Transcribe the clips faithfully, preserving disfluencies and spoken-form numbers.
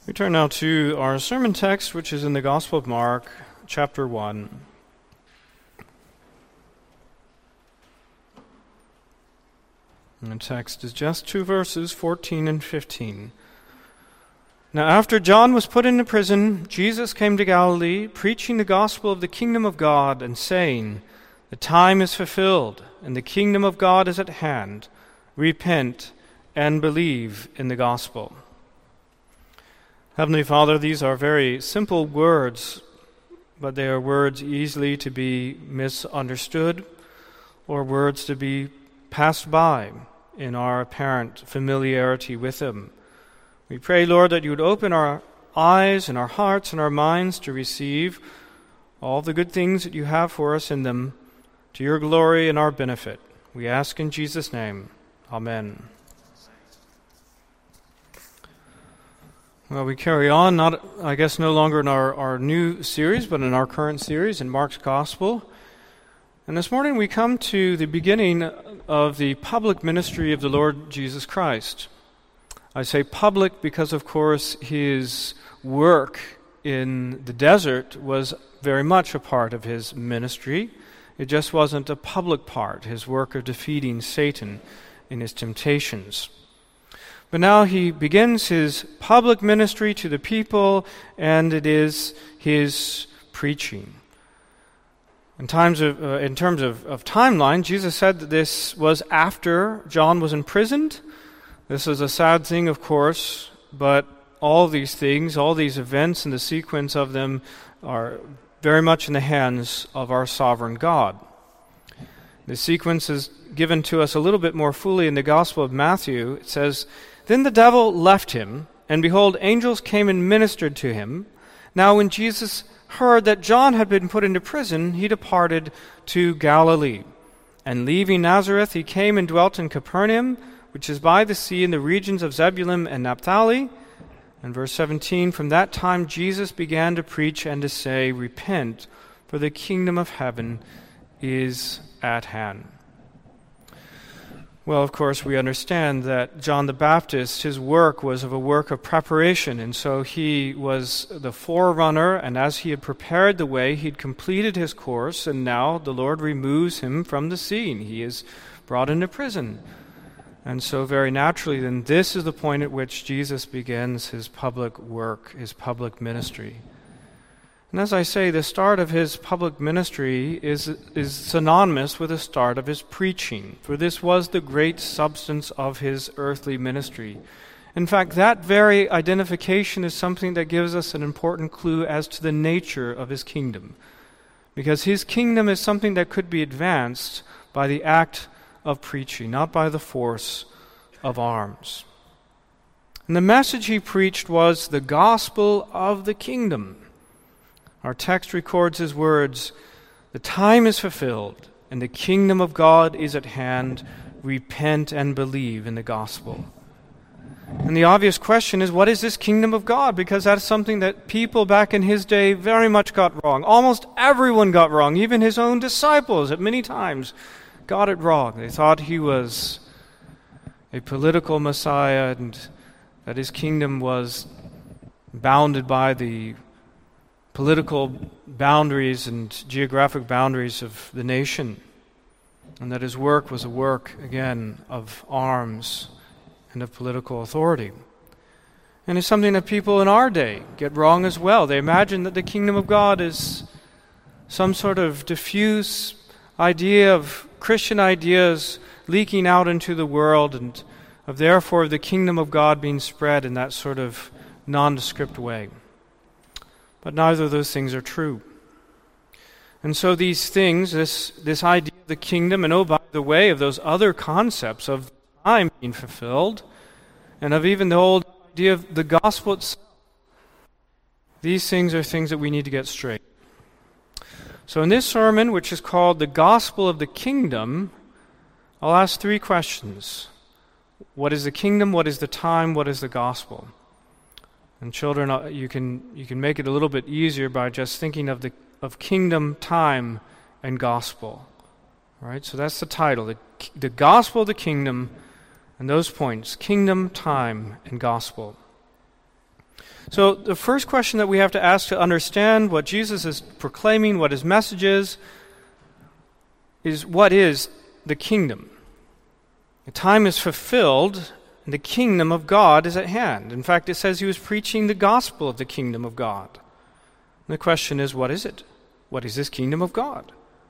We turn now to our sermon text, which is in the Gospel of Mark, chapter one. And the text is just two verses, fourteen and fifteen. Now after John was put into prison, Jesus came to Galilee, preaching the gospel of the kingdom of God, and saying, "The time is fulfilled, and the kingdom of God is at hand. Repent and believe in the gospel." Heavenly Father, these are very simple words, but they are words easily to be misunderstood or words to be passed by in our apparent familiarity with them. We pray, Lord, that you would open our eyes and our hearts and our minds to receive all the good things that you have for us in them, to your glory and our benefit. We ask in Jesus' name. Amen. Well, we carry on, not I guess no longer in our, our new series, but in our current series in Mark's Gospel. And this morning we come to the beginning of the public ministry of the Lord Jesus Christ. I say public because, of course, his work in the desert was very much a part of his ministry. It just wasn't a public part, his work of defeating Satan in his temptations. But now he begins his public ministry to the people, and it is his preaching. In, times of, uh, in terms of, of timeline, Jesus said that this was after John was imprisoned. This is a sad thing, of course, but all these things, all these events and the sequence of them are very much in the hands of our sovereign God. The sequence is given to us a little bit more fully in the Gospel of Matthew. It says, "Then the devil left him, and behold, angels came and ministered to him. Now when Jesus heard that John had been put into prison, he departed to Galilee. And leaving Nazareth, he came and dwelt in Capernaum, which is by the sea in the regions of Zebulun and Naphtali." And verse seventeen, "From that time Jesus began to preach and to say, 'Repent, for the kingdom of heaven is at hand.'" Well, of course, we understand that John the Baptist, his work was of a work of preparation, and so he was the forerunner, and as he had prepared the way, he'd completed his course, and now the Lord removes him from the scene. He is brought into prison. And so very naturally, then, this is the point at which Jesus begins his public work, his public ministry. And as I say, the start of his public ministry is, is synonymous with the start of his preaching, for this was the great substance of his earthly ministry. In fact, that very identification is something that gives us an important clue as to the nature of his kingdom, because his kingdom is something that could be advanced by the act of preaching, not by the force of arms. And the message he preached was the gospel of the kingdom. Our text records his words, "The time is fulfilled, and the kingdom of God is at hand. Repent and believe in the gospel." And the obvious question is, what is this kingdom of God? Because that's something that people back in his day very much got wrong. Almost everyone got wrong. Even his own disciples at many times got it wrong. They thought he was a political Messiah and that his kingdom was bounded by the political boundaries and geographic boundaries of the nation, and that his work was a work, again, of arms and of political authority. And it's something that people in our day get wrong as well. They imagine that the kingdom of God is some sort of diffuse idea of Christian ideas leaking out into the world, and of therefore the kingdom of God being spread in that sort of nondescript way. But neither of those things are true. And so these things, this, this idea of the kingdom, and oh, by the way, of those other concepts of time being fulfilled, and of even the old idea of the gospel itself, these things are things that we need to get straight. So in this sermon, which is called The Gospel of the Kingdom, I'll ask three questions. What is the kingdom? What is the time? What is the gospel? And children, you can you can make it a little bit easier by just thinking of the of kingdom, time, and gospel. All right, so that's the title, the, the gospel of the kingdom, and those points, kingdom, time, and gospel. So the first question that we have to ask to understand what Jesus is proclaiming, what his message is, is what is the kingdom? The time is fulfilled, and the kingdom of God is at hand. In fact, it says he was preaching the gospel of the kingdom of God. And the question is, what is it? What is this kingdom of God?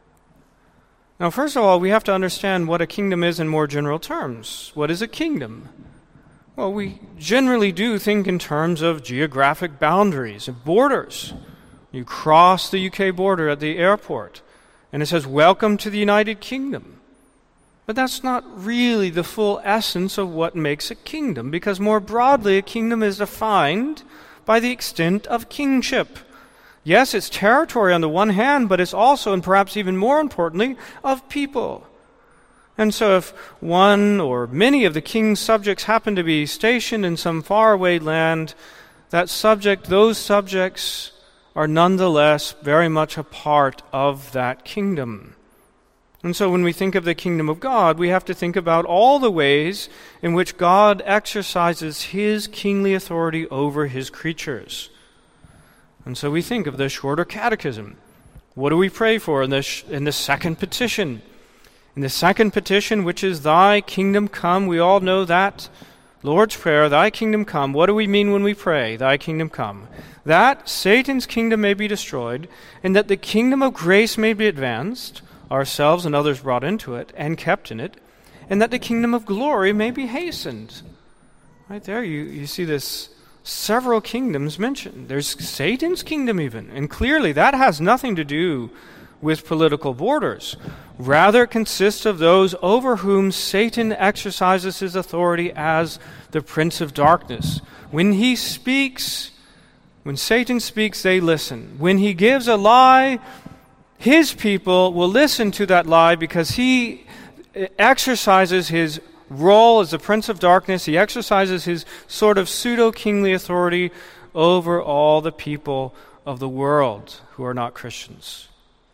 Now, first of all, we have to understand what a kingdom is in more general terms. What is a kingdom? Well, we generally do think in terms of geographic boundaries and borders. You cross the U K border at the airport, and it says, "Welcome to the United Kingdom." But that's not really the full essence of what makes a kingdom, because more broadly, a kingdom is defined by the extent of kingship. Yes, it's territory on the one hand, but it's also, and perhaps even more importantly, of people. And so if one or many of the king's subjects happen to be stationed in some faraway land, that subject, those subjects are nonetheless very much a part of that kingdom. And so when we think of the kingdom of God, we have to think about all the ways in which God exercises his kingly authority over his creatures. And so we think of the shorter catechism. What do we pray for in the, sh- in the second petition? In the second petition, which is thy kingdom come, we all know that Lord's Prayer, thy kingdom come. What do we mean when we pray, thy kingdom come? That Satan's kingdom may be destroyed, and that the kingdom of grace may be advanced, ourselves and others brought into it and kept in it, and that the kingdom of glory may be hastened. Right there, you, you see this several kingdoms mentioned. There's Satan's kingdom even, and clearly that has nothing to do with political borders. Rather, it consists of those over whom Satan exercises his authority as the prince of darkness. When he speaks, when Satan speaks, they listen. When he gives a lie, his people will listen to that lie because he exercises his role as the prince of darkness. He exercises his sort of pseudo-kingly authority over all the people of the world who are not Christians.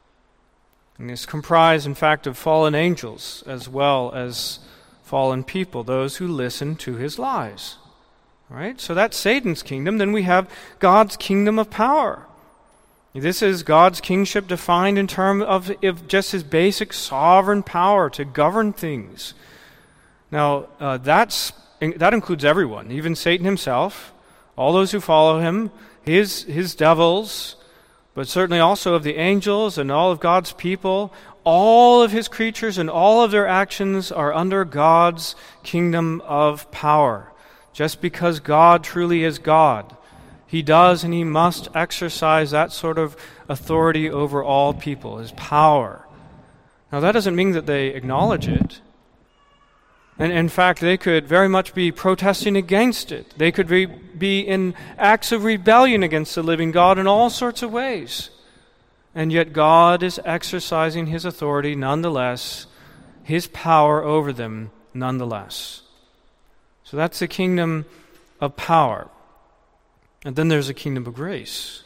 And it's comprised, in fact, of fallen angels as well as fallen people, those who listen to his lies. Right? So that's Satan's kingdom. Then we have God's kingdom of power. This is God's kingship defined in terms of, of just his basic sovereign power to govern things. Now, uh, that's that includes everyone, even Satan himself, all those who follow him, his his devils, but certainly also of the angels and all of God's people. All of his creatures and all of their actions are under God's kingdom of power. Just because God truly is God, he does and he must exercise that sort of authority over all people, his power. Now, that doesn't mean that they acknowledge it. And in fact, they could very much be protesting against it. They could be, be in acts of rebellion against the living God in all sorts of ways. And yet God is exercising his authority nonetheless, his power over them nonetheless. So that's the kingdom of power. And then there's a kingdom of grace.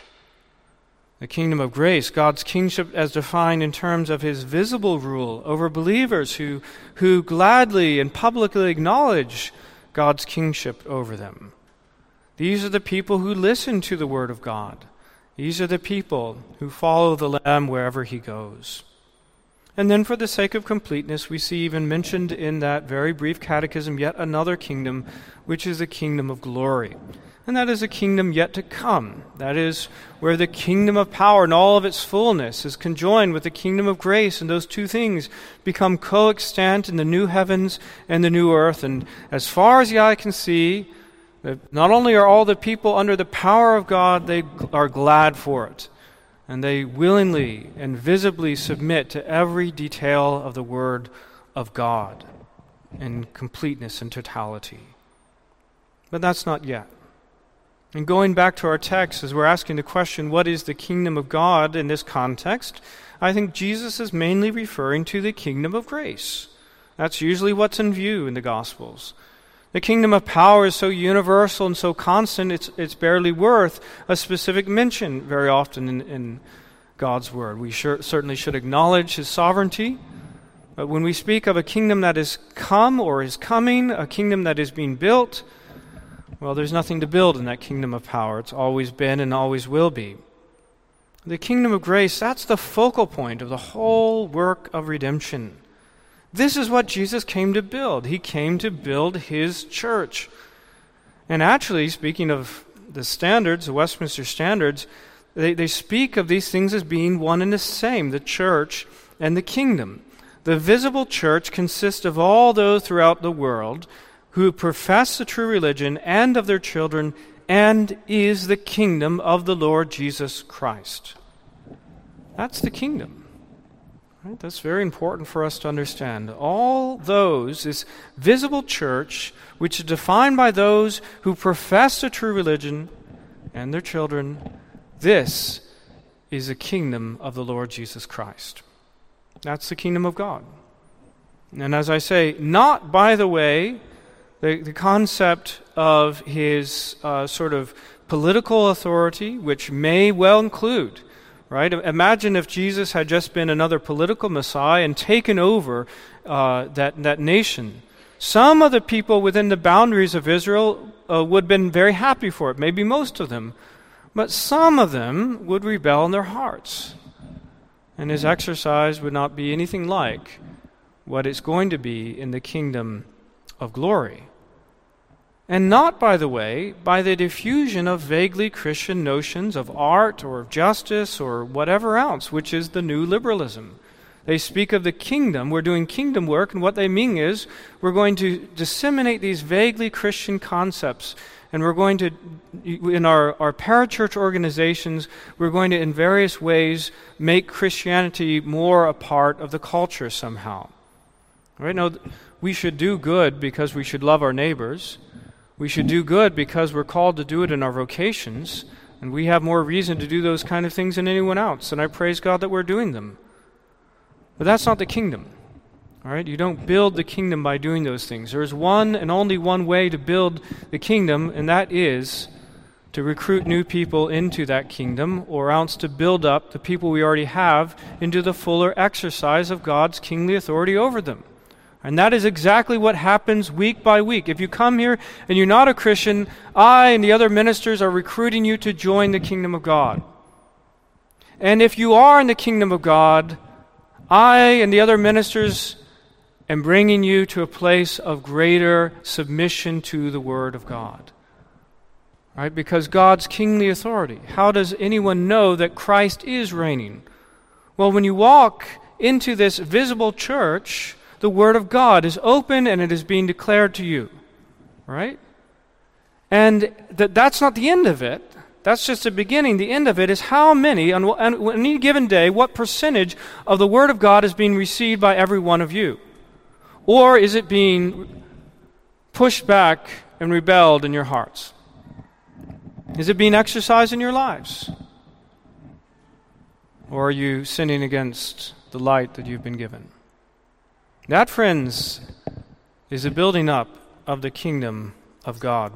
The kingdom of grace, God's kingship as defined in terms of his visible rule over believers who, who gladly and publicly acknowledge God's kingship over them. These are the people who listen to the word of God. These are the people who follow the Lamb wherever he goes. And then for the sake of completeness, we see even mentioned in that very brief catechism yet another kingdom, which is the kingdom of glory. And that is a kingdom yet to come. That is where the kingdom of power in all of its fullness is conjoined with the kingdom of grace, and those two things become coextant in the new heavens and the new earth. And as far as the eye can see, not only are all the people under the power of God, they are glad for it. And they willingly and visibly submit to every detail of the word of God in completeness and totality. But that's not yet. And going back to our text, as we're asking the question, what is the kingdom of God in this context? I think Jesus is mainly referring to the kingdom of grace. That's usually what's in view in the Gospels. The kingdom of power is so universal and so constant, it's it's barely worth a specific mention very often in, in God's Word. We sure, certainly should acknowledge his sovereignty, but when we speak of a kingdom that is come or is coming, a kingdom that is being built, Well, there's nothing to build in that kingdom of power. It's always been and always will be. The kingdom of grace, that's the focal point of the whole work of redemption. This is what Jesus came to build. He came to build his church. And actually, speaking of the standards, the Westminster Standards, they, they speak of these things as being one and the same, the church and the kingdom. The visible church consists of all those throughout the world who profess the true religion and of their children, and is the kingdom of the Lord Jesus Christ. That's the kingdom. Right? That's very important for us to understand. All those, this visible church, which is defined by those who profess the true religion and their children, this is the kingdom of the Lord Jesus Christ. That's the kingdom of God. And as I say, not, by the way, the, the concept of his uh, sort of political authority, which may well include, right? Imagine if Jesus had just been another political Messiah and taken over uh, that, that nation. Some of the people within the boundaries of Israel uh, would have been very happy for it, maybe most of them. But some of them would rebel in their hearts. And his exercise would not be anything like what it's going to be in the kingdom of glory. And not, by the way, by the diffusion of vaguely Christian notions of art or of justice or whatever else, which is the new liberalism. They speak of the kingdom, we're doing kingdom work, and what they mean is we're going to disseminate these vaguely Christian concepts, and we're going to, in our, our parachurch organizations, we're going to in various ways make Christianity more a part of the culture somehow. Right now, we should do good because we should love our neighbors. We should do good because we're called to do it in our vocations, and we have more reason to do those kind of things than anyone else, and I praise God that we're doing them. But that's not the kingdom. All right? You don't build the kingdom by doing those things. There is one and only one way to build the kingdom, and that is to recruit new people into that kingdom, or else to build up the people we already have into the fuller exercise of God's kingly authority over them. And that is exactly what happens week by week. If you come here and you're not a Christian, I and the other ministers are recruiting you to join the kingdom of God. And if you are in the kingdom of God, I and the other ministers am bringing you to a place of greater submission to the Word of God. Right? Because God's kingly authority. How does anyone know that Christ is reigning? Well, when you walk into this visible church, the Word of God is open and it is being declared to you. Right? And that that's not the end of it. That's just the beginning. The end of it is how many, on, on any given day, what percentage of the Word of God is being received by every one of you? Or is it being pushed back and rebelled in your hearts? Is it being exercised in your lives? Or are you sinning against the light that you've been given? That, friends, is a building up of the kingdom of God.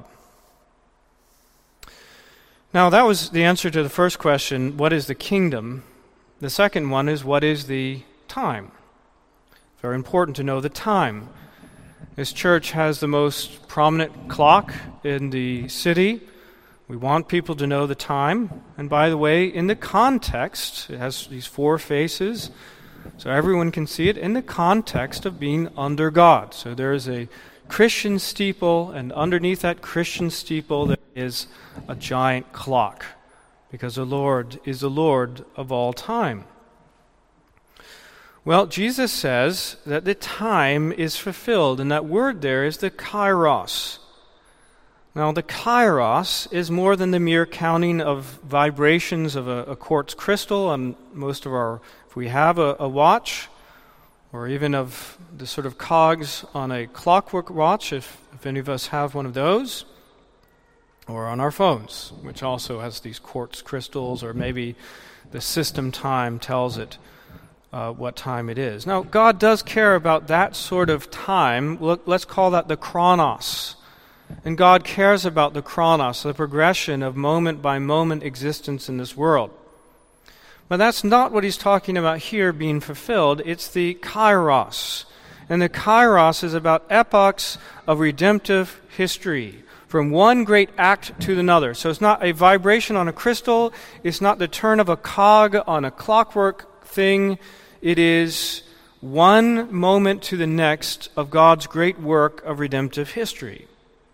Now, that was the answer to the first question, what is the kingdom? The second one is, what is the time? Very important to know the time. This church has the most prominent clock in the city. We want people to know the time. And by the way, in the context, it has these four faces, so everyone can see it in the context of being under God. So there is a Christian steeple, and underneath that Christian steeple there is a giant clock, because the Lord is the Lord of all time. Well, Jesus says that the time is fulfilled, and that word there is the kairos. Now, the kairos is more than the mere counting of vibrations of a, a quartz crystal on most of our, if we have a, a watch, or even of the sort of cogs on a clockwork watch, if, if any of us have one of those, or on our phones, which also has these quartz crystals, or maybe the system time tells it uh, what time it is. Now, God does care about that sort of time. Look, let's call that the chronos. And God cares about the chronos, the progression of moment-by-moment existence in this world. But that's not what he's talking about here being fulfilled. It's the kairos. And the kairos is about epochs of redemptive history, from one great act to another. So it's not a vibration on a crystal. It's not the turn of a cog on a clockwork thing. It is one moment to the next of God's great work of redemptive history.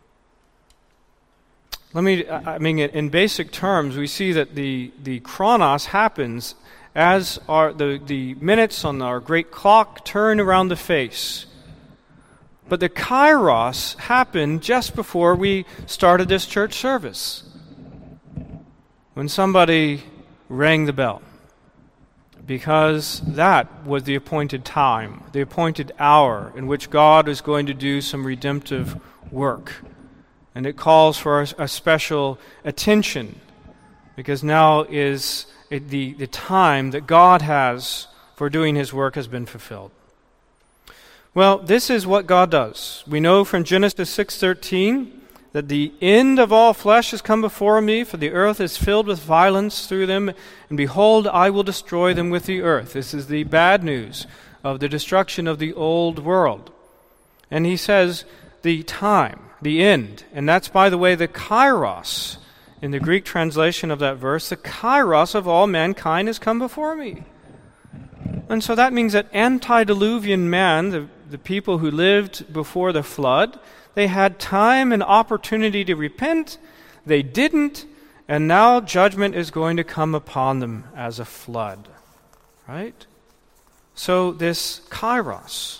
Let me, I mean, in basic terms, we see that the, the chronos happens as our, the, the minutes on our great clock turn around the face. But the kairos happened just before we started this church service, when somebody rang the bell, because that was the appointed time, the appointed hour in which God is going to do some redemptive work. And it calls for a, a special attention, because now is it the, the time that God has for doing His work has been fulfilled. Well, this is what God does. We know from Genesis six thirteen that the end of all flesh has come before me, for the earth is filled with violence through them, and behold, I will destroy them with the earth. This is the bad news of the destruction of the old world. And He says, the time, the end, and that's, by the way, the kairos. In the Greek translation of that verse, the kairos of all mankind has come before me. And so that means that antediluvian man, the, the people who lived before the flood, they had time and opportunity to repent. They didn't, and now judgment is going to come upon them as a flood. Right? So this kairos.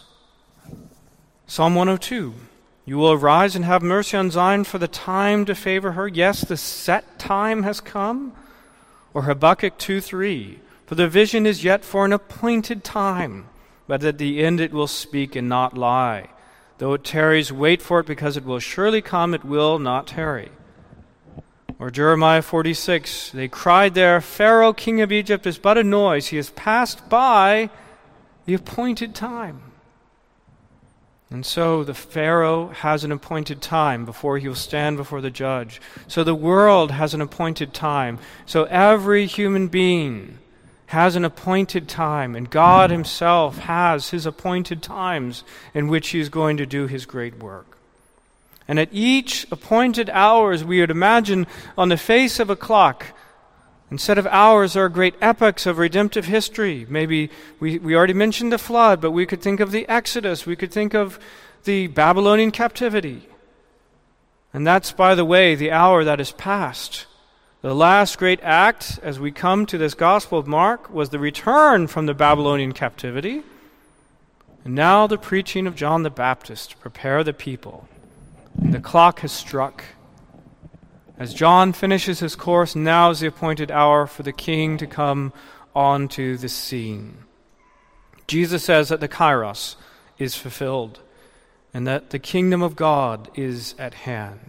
Psalm one oh two. You will arise and have mercy on Zion, for the time to favor her. Yes, the set time has come. Or Habakkuk two three. For the vision is yet for an appointed time, but at the end it will speak and not lie. Though it tarries, wait for it, because it will surely come, it will not tarry. Or Jeremiah forty-six. They cried there, Pharaoh, king of Egypt, is but a noise. He has passed by the appointed time. And so the Pharaoh has an appointed time before he will stand before the judge. So the world has an appointed time. So every human being has an appointed time, and God Himself has His appointed times in which He is going to do His great work. And at each appointed hours, we would imagine on the face of a clock, instead of hours, there are great epochs of redemptive history. Maybe we, we already mentioned the flood, but we could think of the Exodus. We could think of the Babylonian captivity. And that's, by the way, the hour that is past. The last great act, as we come to this Gospel of Mark, was the return from the Babylonian captivity. And now the preaching of John the Baptist to prepare the people. The clock has struck. As John finishes his course, now is the appointed hour for the King to come onto the scene. Jesus says that the kairos is fulfilled and that the kingdom of God is at hand.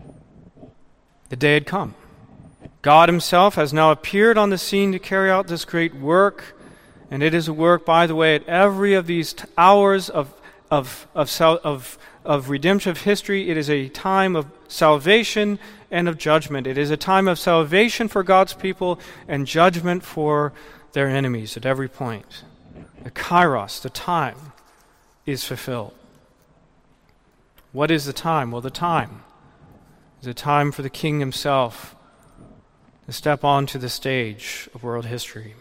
The day had come. God Himself has now appeared on the scene to carry out this great work, and it is a work, by the way, at every of these t- hours of of of of of redemptive history. It is a time of salvation and of judgment. It is a time of salvation for God's people and judgment for their enemies at every point. The kairos, the time, is fulfilled. What is the time? Well, the time is a time for the King Himself to step onto the stage of world history.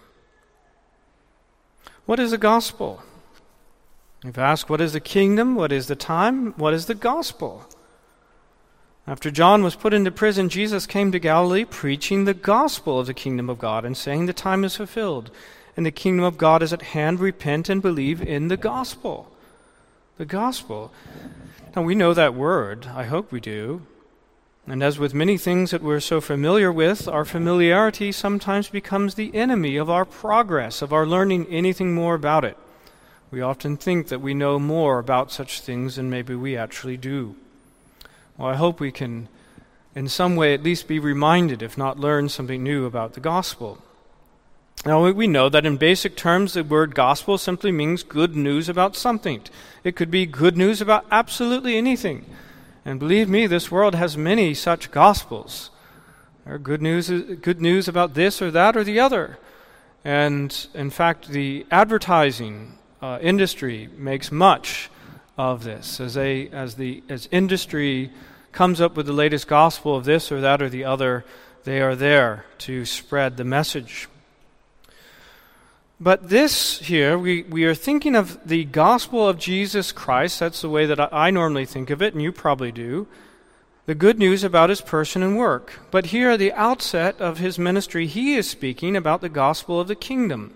What is the gospel? You've asked, what is the kingdom? What is the time? What is the gospel? After John was put into prison, Jesus came to Galilee preaching the gospel of the kingdom of God and saying the time is fulfilled and the kingdom of God is at hand. Repent and believe in the gospel. The gospel. Now we know that word. I hope we do. And as with many things that we're so familiar with, our familiarity sometimes becomes the enemy of our progress, of our learning anything more about it. We often think that we know more about such things than maybe we actually do. Well, I hope we can, in some way, at least be reminded, if not learn something new about the gospel. Now, we know that in basic terms, the word gospel simply means good news about something. It could be good news about absolutely anything. And believe me, this world has many such gospels. There are good news, good news about this or that or the other. And in fact, the advertising uh, industry makes much of this as a as the as industry comes up with the latest gospel of this or that or the other, they are there to spread the message. But this here, we, we are thinking of the gospel of Jesus Christ. That's the way that I, I normally think of it, and you probably do. The good news about his person and work. But here at the outset of his ministry, he is speaking about the gospel of the kingdom.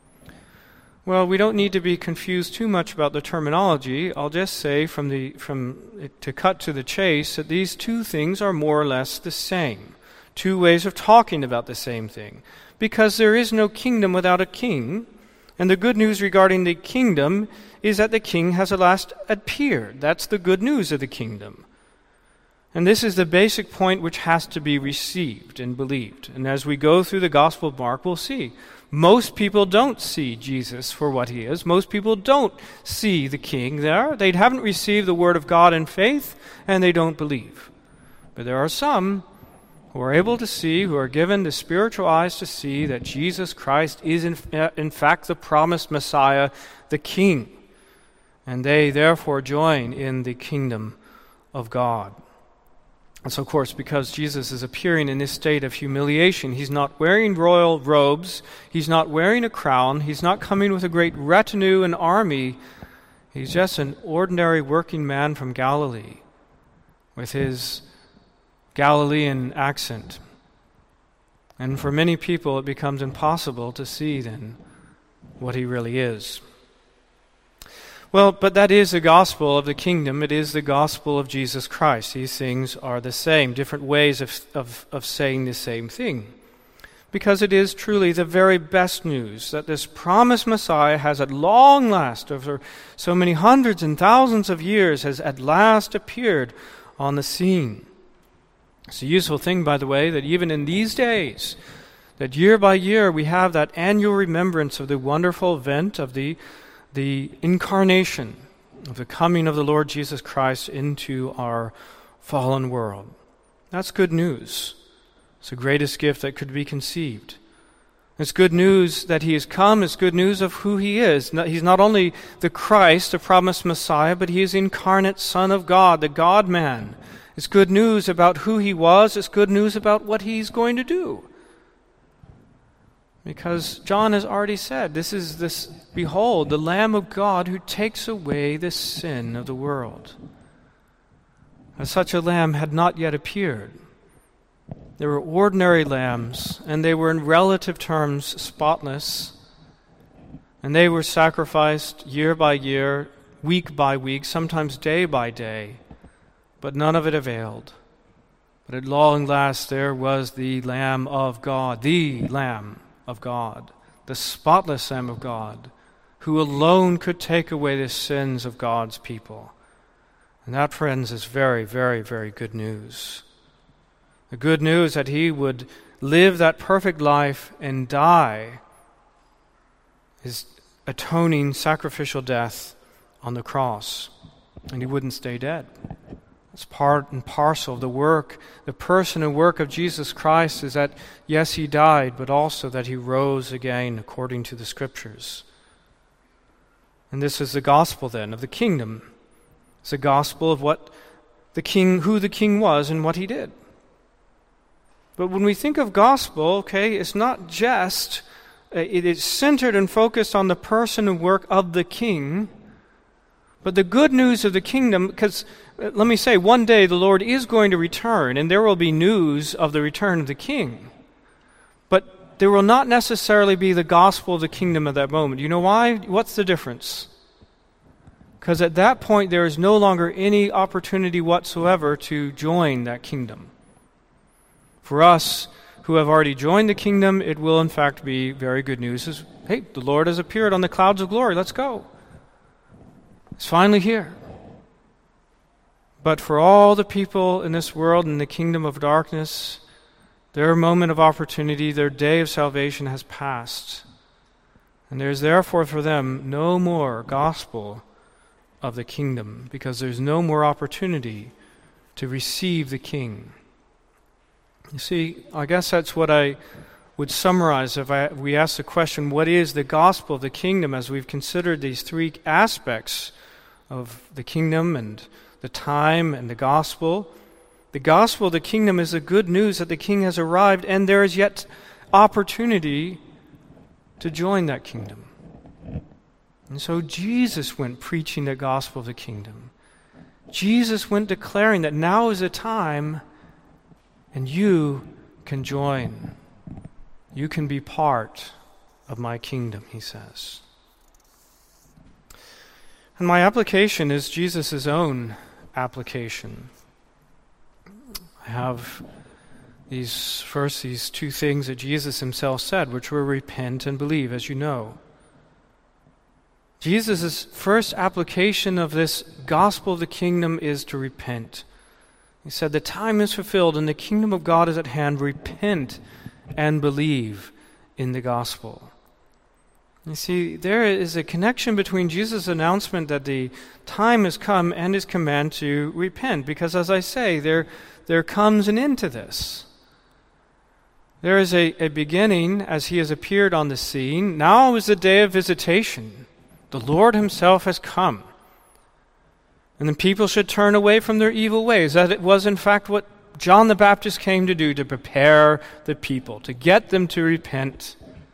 Well, we don't need to be confused too much about the terminology. I'll just say from the from to cut to the chase that these two things are more or less the same. Two ways of talking about the same thing. Because there is no kingdom without a king, and the good news regarding the kingdom is that the king has at last appeared. That's the good news of the kingdom. And this is the basic point which has to be received and believed. And as we go through the Gospel of Mark, we'll see. Most people don't see Jesus for what he is. Most people don't see the king there. They haven't received the word of God in faith, and they don't believe. But there are some who are able to see, who are given the spiritual eyes to see that Jesus Christ is in, in fact the promised Messiah, the King. And they therefore join in the kingdom of God. And so, of course, because Jesus is appearing in this state of humiliation, he's not wearing royal robes, he's not wearing a crown, he's not coming with a great retinue and army. He's just an ordinary working man from Galilee with his Galilean accent. And for many people it becomes impossible to see then what he really is. Well, but that is the gospel of the kingdom. It is the gospel of Jesus Christ. These things are the same, different ways of, of, of saying the same thing. Because it is truly the very best news that this promised Messiah has at long last, over so many hundreds and thousands of years, has at last appeared on the scene. It's a useful thing, by the way, that even in these days, that year by year we have that annual remembrance of the wonderful event of the, the incarnation, of the coming of the Lord Jesus Christ into our fallen world. That's good news. It's the greatest gift that could be conceived. It's good news that he has come. It's good news of who he is. He's not only the Christ, the promised Messiah, but he is the incarnate Son of God, the God-man. It's good news about who he was. It's good news about what he's going to do. Because John has already said, this is this, behold, the Lamb of God who takes away the sin of the world. As such a lamb had not yet appeared. They were ordinary lambs, and they were in relative terms spotless. And they were sacrificed year by year, week by week, sometimes day by day. But none of it availed. But at long last there was the Lamb of God, the Lamb of God, the spotless Lamb of God, who alone could take away the sins of God's people. And that, friends, is very, very, very good news. The good news that he would live that perfect life and die his atoning sacrificial death on the cross. And he wouldn't stay dead. It's part and parcel of the work, the person and work of Jesus Christ is that, yes, he died, but also that he rose again according to the Scriptures. And this is the gospel then of the kingdom. It's the gospel of what the king, who the king was and what he did. But when we think of gospel, okay, it's not just, it is centered and focused on the person and work of the king, but the good news of the kingdom, because let me say, one day the Lord is going to return, and there will be news of the return of the king. But there will not necessarily be the gospel of the kingdom at that moment. You know why? What's the difference? Because at that point there is no longer any opportunity whatsoever to join that kingdom. For us who have already joined the kingdom, it will in fact be very good news. Is, hey, the Lord has appeared on the clouds of glory. Let's go. It's finally here. But for all the people in this world in the kingdom of darkness, their moment of opportunity, their day of salvation has passed. And there is therefore for them no more gospel of the kingdom, because there's no more opportunity to receive the king. You see, I guess that's what I would summarize if I, we ask the question, what is the gospel of the kingdom, as we've considered these three aspects of the kingdom and the time and the gospel. The gospel of the kingdom is the good news that the king has arrived, and there is yet opportunity to join that kingdom. And so Jesus went preaching the gospel of the kingdom. Jesus went declaring that now is the time, and you can join. You can be part of my kingdom, he says. And my application is Jesus' own application. I have these first these two things that Jesus himself said, which were repent and believe, as you know. Jesus' first application of this gospel of the kingdom is to repent. He said, the time is fulfilled and the kingdom of God is at hand. Repent and believe in the gospel. You see, there is a connection between Jesus' announcement that the time has come and his command to repent. Because as I say, there, there comes an end to this. There is a, a beginning as he has appeared on the scene. Now is the day of visitation. The Lord himself has come. And the people should turn away from their evil ways. That it was in fact what John the Baptist came to do, to prepare the people, to get them to repent.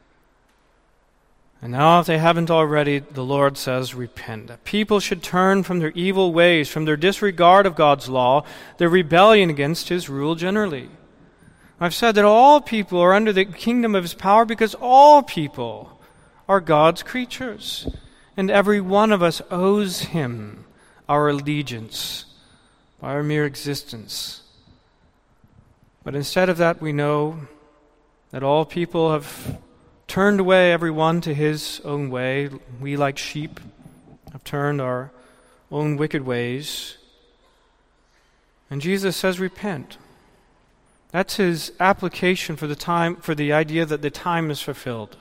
And now if they haven't already, the Lord says, repent. That people should turn from their evil ways, from their disregard of God's law, their rebellion against his rule generally. I've said that all people are under the kingdom of his power because all people are God's creatures. And every one of us owes him our allegiance by our mere existence. But instead of that, we know that all people have turned away, every one to his own way. We, like sheep, have turned our own wicked ways. And Jesus says, repent. That's his application for the time, for the idea that the time is fulfilled.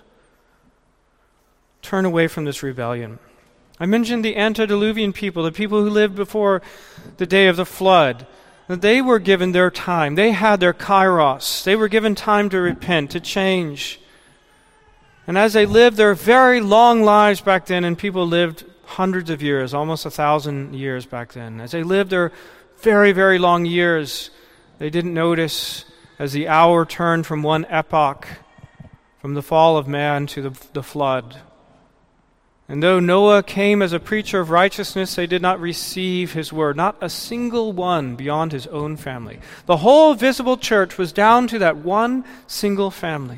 Turn away from this rebellion. I mentioned the antediluvian people, the people who lived before the day of the flood. That they were given their time. They had their kairos. They were given time to repent, to change. And as they lived their very long lives back then, and people lived hundreds of years, almost a thousand years back then. As they lived their very, very long years, they didn't notice as the hour turned from one epoch, from the fall of man to the, the flood. And though Noah came as a preacher of righteousness, they did not receive his word, not a single one beyond his own family. The whole visible church was down to that one single family.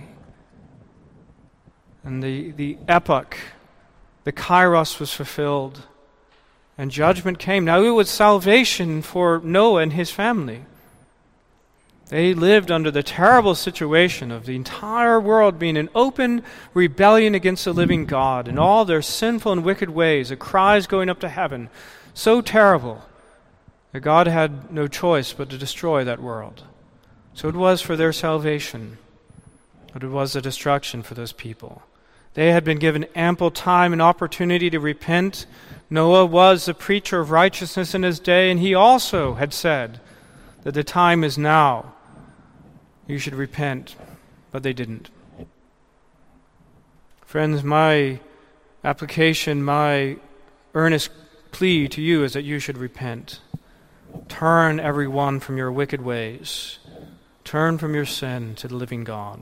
And the, the epoch, the kairos was fulfilled, and judgment came. Now it was salvation for Noah and his family. They lived under the terrible situation of the entire world being in open rebellion against the living God, and all their sinful and wicked ways, the cries going up to heaven, so terrible that God had no choice but to destroy that world. So it was for their salvation, but it was a destruction for those people. They had been given ample time and opportunity to repent. Noah was the preacher of righteousness in his day, and he also had said that the time is now. You should repent, but they didn't. Friends, my application, my earnest plea to you is that you should repent. Turn every one from your wicked ways. Turn from your sin to the living God.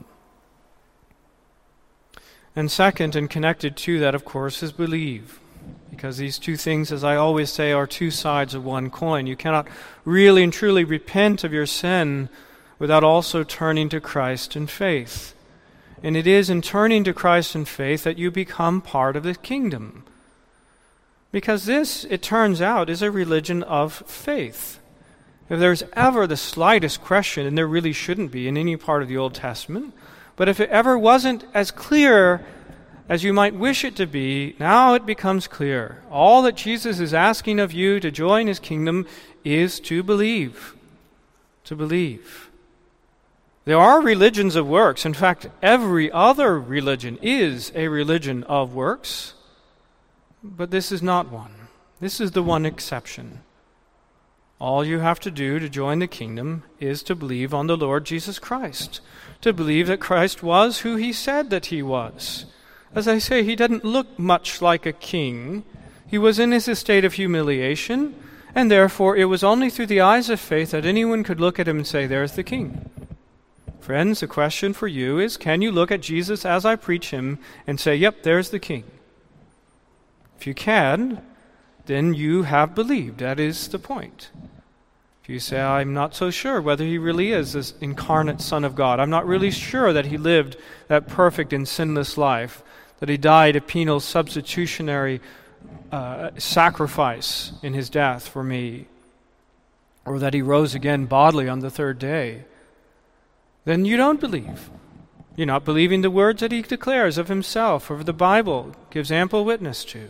And second, and connected to that, of course, is believe. Because these two things, as I always say, are two sides of one coin. You cannot really and truly repent of your sin without also turning to Christ in faith. And it is in turning to Christ in faith that you become part of the kingdom. Because this, it turns out, is a religion of faith. If there's ever the slightest question, and there really shouldn't be in any part of the Old Testament, but if it ever wasn't as clear as you might wish it to be, now it becomes clear. All that Jesus is asking of you to join his kingdom is to believe. To believe. There are religions of works. In fact, every other religion is a religion of works. But this is not one. This is the one exception. All you have to do to join the kingdom is to believe on the Lord Jesus Christ. To believe that Christ was who he said that he was. As I say, he didn't look much like a king. He was in his estate of humiliation, and therefore it was only through the eyes of faith that anyone could look at him and say, "There's the King." Friends, the question for you is, can you look at Jesus as I preach him and say, "Yep, there's the King"? If you can, then you have believed. That is the point. If you say, "I'm not so sure whether he really is this incarnate Son of God. I'm not really sure that he lived that perfect and sinless life, that he died a penal substitutionary uh, sacrifice in his death for me, or that he rose again bodily on the third day," then you don't believe. You're not believing the words that he declares of himself, or the Bible gives ample witness to.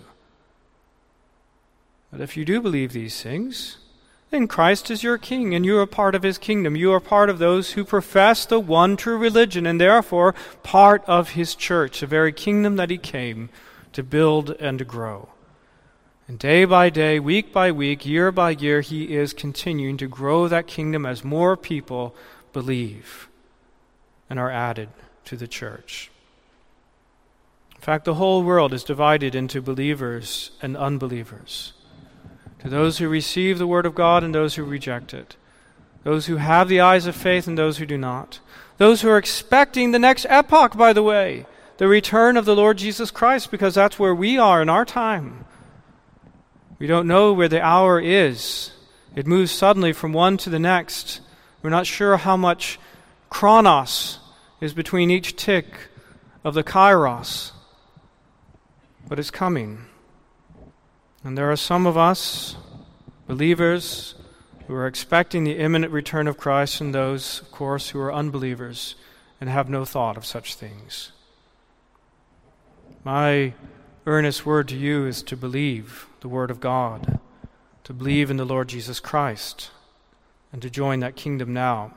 But if you do believe these things, then Christ is your King, and you are part of his kingdom. You are part of those who profess the one true religion, and therefore part of his church, the very kingdom that he came to build and to grow. And day by day, week by week, year by year, he is continuing to grow that kingdom as more people believe and are added to the church. In fact, the whole world is divided into believers and unbelievers. To those who receive the word of God and those who reject it. Those who have the eyes of faith and those who do not. Those who are expecting the next epoch, by the way, the return of the Lord Jesus Christ, because that's where we are in our time. We don't know where the hour is. It moves suddenly from one to the next. We're not sure how much chronos is between each tick of the kairos, but it's coming. And there are some of us, believers, who are expecting the imminent return of Christ, and those, of course, who are unbelievers and have no thought of such things. My earnest word to you is to believe the word of God, to believe in the Lord Jesus Christ, and to join that kingdom now.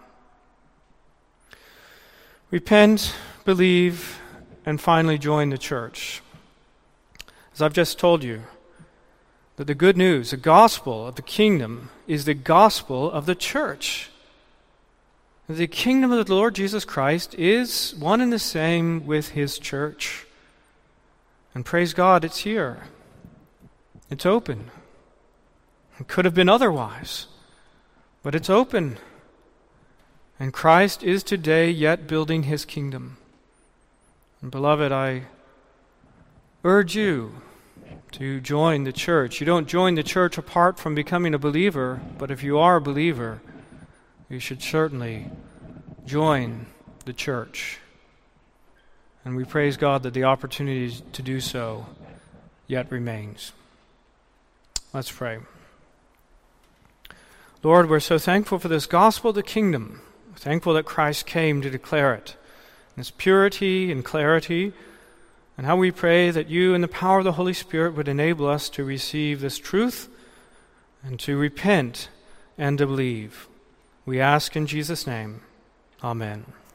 Repent, believe, and finally join the church. As I've just told you, that the good news, the gospel of the kingdom, is the gospel of the church. The kingdom of the Lord Jesus Christ is one and the same with his church. And praise God, it's here. It's open. It could have been otherwise, but it's open. And Christ is today yet building his kingdom. And beloved, I urge you to join the church. You don't join the church apart from becoming a believer, but if you are a believer, you should certainly join the church. And we praise God that the opportunity to do so yet remains. Let's pray. Lord, we're so thankful for this gospel of the kingdom. We're thankful that Christ came to declare it in its purity and clarity, and how we pray that you and the power of the Holy Spirit would enable us to receive this truth and to repent and to believe. We ask in Jesus' name. Amen.